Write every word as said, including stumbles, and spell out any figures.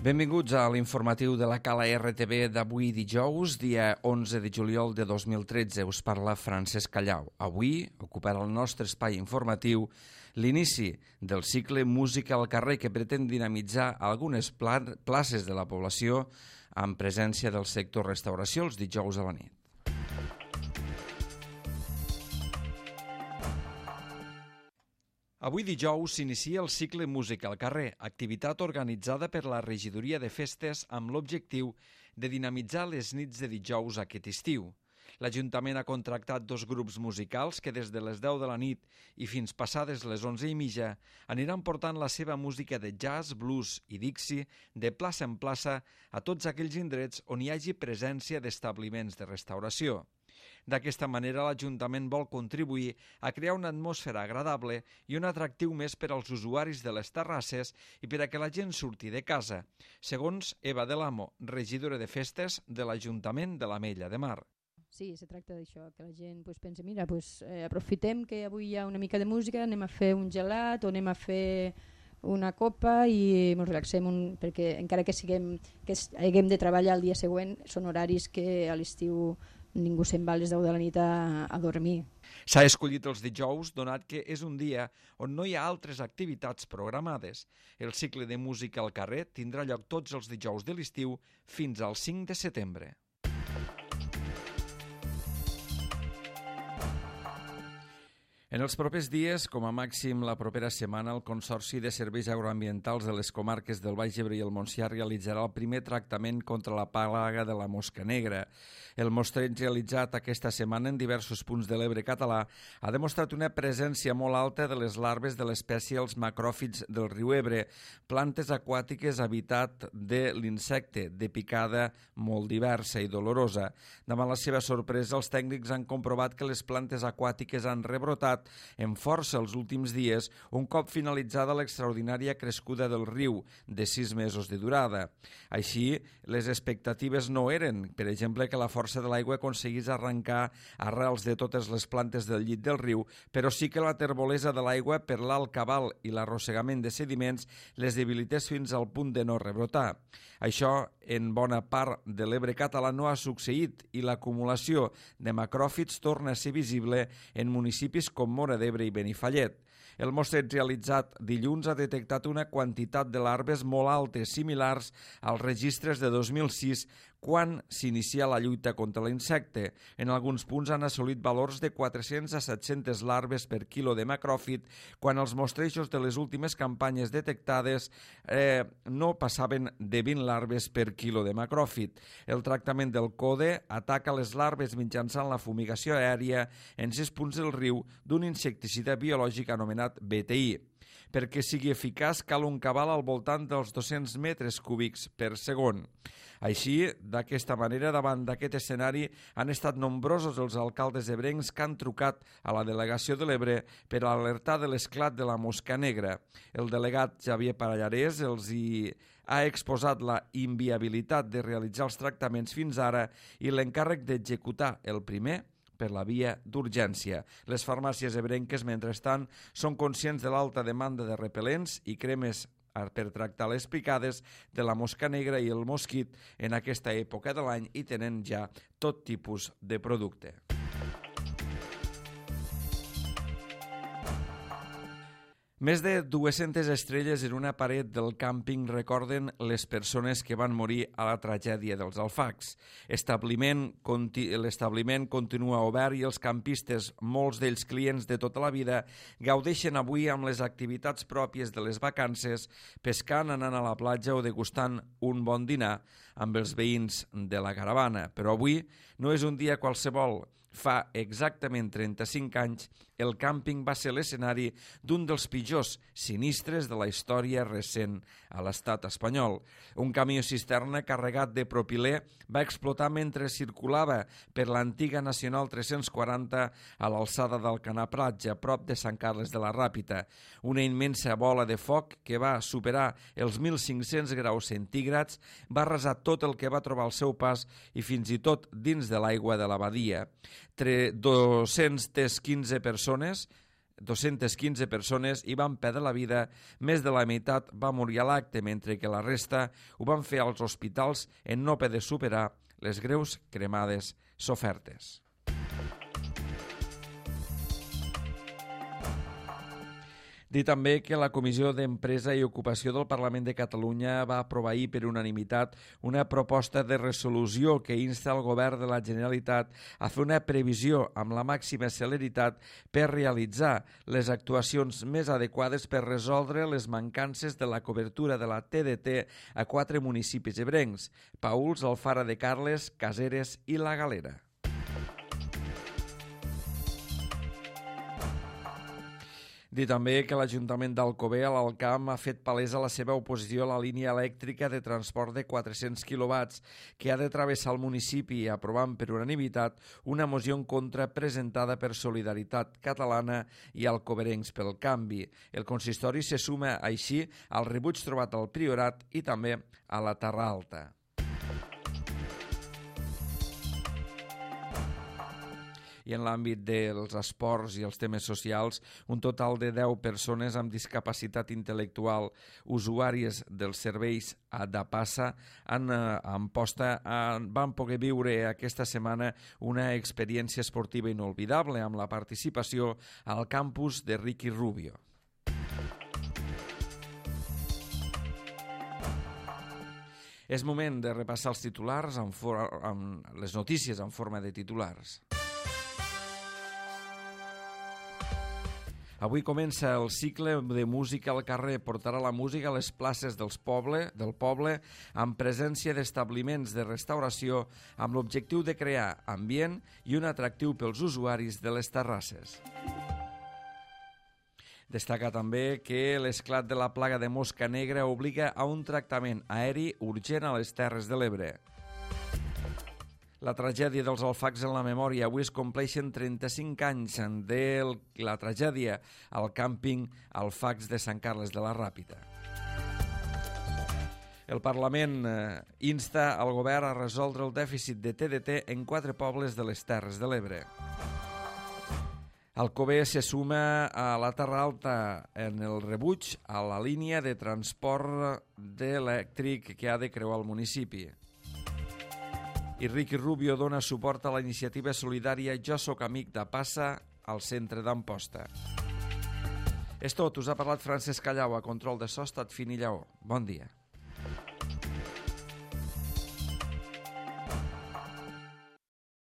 Benvinguts a l'informatiu de la Cala R T V d'avui dijous, dia onze de juliol de dos mil tretze. Us parla Francesc Callau. Avui ocuparà el nostre espai informatiu l'inici del cicle Música al carrer, que pretén dinamitzar algunes places de la població amb presència del sector restauració els dijous a la nit. Avui dijous s'inicia el cicle Música al carrer, activitat organitzada per la Regidoria de Festes amb l'objectiu de dinamitzar les nits de dijous aquest estiu. L'Ajuntament ha contractat dos grups musicals que des de les deu de la nit i fins passades les onze i mitja aniran portant la seva música de jazz, blues i dixie de plaça en plaça a tots aquells indrets on hi hagi presència d'establiments de restauració. D'aquesta manera, l'Ajuntament vol contribuir a crear una atmosfera agradable i un atractiu més per als usuaris de les terrasses i per a que la gent surti de casa, segons Eva Del Amo, regidora de Festes de l'Ajuntament de l'Ametlla de Mar. Sí, se tracta d'això, que la gent pues, pensi, mira, pues, eh, aprofitem que avui hi ha una mica de música, anem a fer un gelat o anem a fer una copa i ens relaxem, un, perquè encara que, siguem, que haguem de treballar el dia següent, són horaris que a l'estiu ningú se'n va a les deu de la nit a, a dormir. S'ha escollit els dijous, donat que és un dia on no hi ha altres activitats programades. El cicle de música al carrer tindrà lloc tots els dijous de l'estiu fins al cinc de setembre. En els propers dies, com a màxim la propera setmana, el Consorci de Serveis Agroambientals de les comarques del Baix Ebre i el Montsià realitzarà el primer tractament contra la plaga de la mosca negra. El mostreig realitzat aquesta setmana en diversos punts de l'Ebre català ha demostrat una presència molt alta de les larves de l'espècie els macròfits del riu Ebre, plantes aquàtiques habitat de l'insecte, de picada molt diversa i dolorosa. Davant la seva sorpresa, els tècnics han comprovat que les plantes aquàtiques han rebrotat en força els últims dies, un cop finalitzada l'extraordinària crescuda del riu, de sis mesos de durada. Així, les expectatives no eren, per exemple, que la força de l'aigua aconseguís arrencar arrels de totes les plantes del llit del riu, però sí que la terbolesa de l'aigua per l'alt cabal i l'arrossegament de sediments les debilités fins al punt de no rebrotar. Això, en bona part de l'Ebre català, no ha succeït i l'acumulació de macròfits torna a ser visible en municipis com Móra d'Ebre i Benifallet. El mostreig realitzat dilluns ha detectat una quantitat de larves molt altes, similars als registres de dos mil sis, quan s'inicia la lluita contra l'insecte. En alguns punts han assolit valors de quatre-cents a set-centes larves per quilo de macròfit, quan els mostrejos de les últimes campanyes detectades eh, no passaven de vint larves per quilo de macròfit. El tractament del code ataca les larves mitjançant la fumigació aèria en sis punts del riu d'un insecticida biològic anomenat B T I. Perquè sigui eficaç cal un cabal al voltant dels dos-cents metres cúbics per segon. Així, d'aquesta manera, davant d'aquest escenari, han estat nombrosos els alcaldes ebrencs que han trucat a la delegació de l'Ebre per alertar de l'esclat de la mosca negra. El delegat Xavier Parallarés els hi ha exposat la inviabilitat de realitzar els tractaments fins ara i l'encàrrec d'executar el primer per la via d'urgència. Les farmàcies ebrenques, mentrestant, són conscients de l'alta demanda de repel·lents i cremes per tractar les picades de la mosca negra i el mosquit en aquesta època de l'any i tenen ja tot tipus de producte. Més de dues-centes estrelles en una paret del càmping recorden les persones que van morir a la tragèdia dels Alfacs. Establiment, conti, l'establiment continua obert i els campistes, molts d'ells clients de tota la vida, gaudeixen avui amb les activitats pròpies de les vacances, pescant, anant a la platja o degustant un bon dinar amb els veïns de la caravana. Però avui no és un dia qualsevol. Fa exactament trenta-cinc anys, el càmping va ser l'escenari d'un dels pitjors sinistres de la història recent a l'estat espanyol. Un camió cisterna carregat de propilè va explotar mentre circulava per l'antiga Nacional tres-cents quaranta a l'alçada del Canapratge, a prop de Sant Carles de la Ràpita. Una immensa bola de foc que va superar els mil cinc-cents graus centígrads va arrasar tot el que va trobar al seu pas i fins i tot dins de l'aigua de la badia. Entre dos-centes quinze persones dos-centes quinze persones hi van perdre la vida, més de la meitat va morir a l'acte, mentre que la resta ho van fer als hospitals en no poder superar les greus cremades sofertes. Dir també que la Comissió d'Empresa i Ocupació del Parlament de Catalunya va aprovar ahir per unanimitat una proposta de resolució que insta el Govern de la Generalitat a fer una previsió amb la màxima celeritat per realitzar les actuacions més adequades per resoldre les mancances de la cobertura de la T D T a quatre municipis ebrencs: Paüls, Alfara de Carles, Caseres i La Galera. Dir també que l'Ajuntament d'Alcover, a l'Alt Camp, ha fet palesa la seva oposició a la línia elèctrica de transport de quatre-cents quilowatts que ha de travessar el municipi, aprovant per unanimitat una moció en contra presentada per Solidaritat Catalana i Alcoverencs pel Canvi. El consistori se suma així al rebuig trobat al Priorat i també a la Terra Alta. I en l'àmbit dels esports i els temes socials, un total de deu persones amb discapacitat intel·lectual usuàries dels serveis d'Apassa en Amposta van poder viure aquesta setmana una experiència esportiva inolvidable amb la participació al campus de Ricky Rubio. És moment de repassar els titulars amb, for- amb les notícies en forma de titulars. Avui comença el cicle de música al carrer. Portarà la música a les places dels poble, del poble amb presència d'establiments de restauració amb l'objectiu de crear ambient i un atractiu pels usuaris de les terrasses. Destaca també que l'esclat de la plaga de mosca negra obliga a un tractament aeri urgent a les Terres de l'Ebre. La tragèdia dels Alfacs en la memòria. Avui es compleixen trenta-cinc anys de la tragèdia al càmping Alfacs de Sant Carles de la Ràpita. El Parlament insta al govern a resoldre el dèficit de T D T en quatre pobles de les Terres de l'Ebre. Alcover se suma a la Terra Alta en el rebuig a la línia de transport elèctric que ha de creuar el municipi. I Ricky Rubio dona suport a la iniciativa solidària Jo soc amic d'Apassa al centre d'Amposta. És tot, us ha parlat Francesc Callau, a control de so, Estat Fin i Lleó. Bon dia.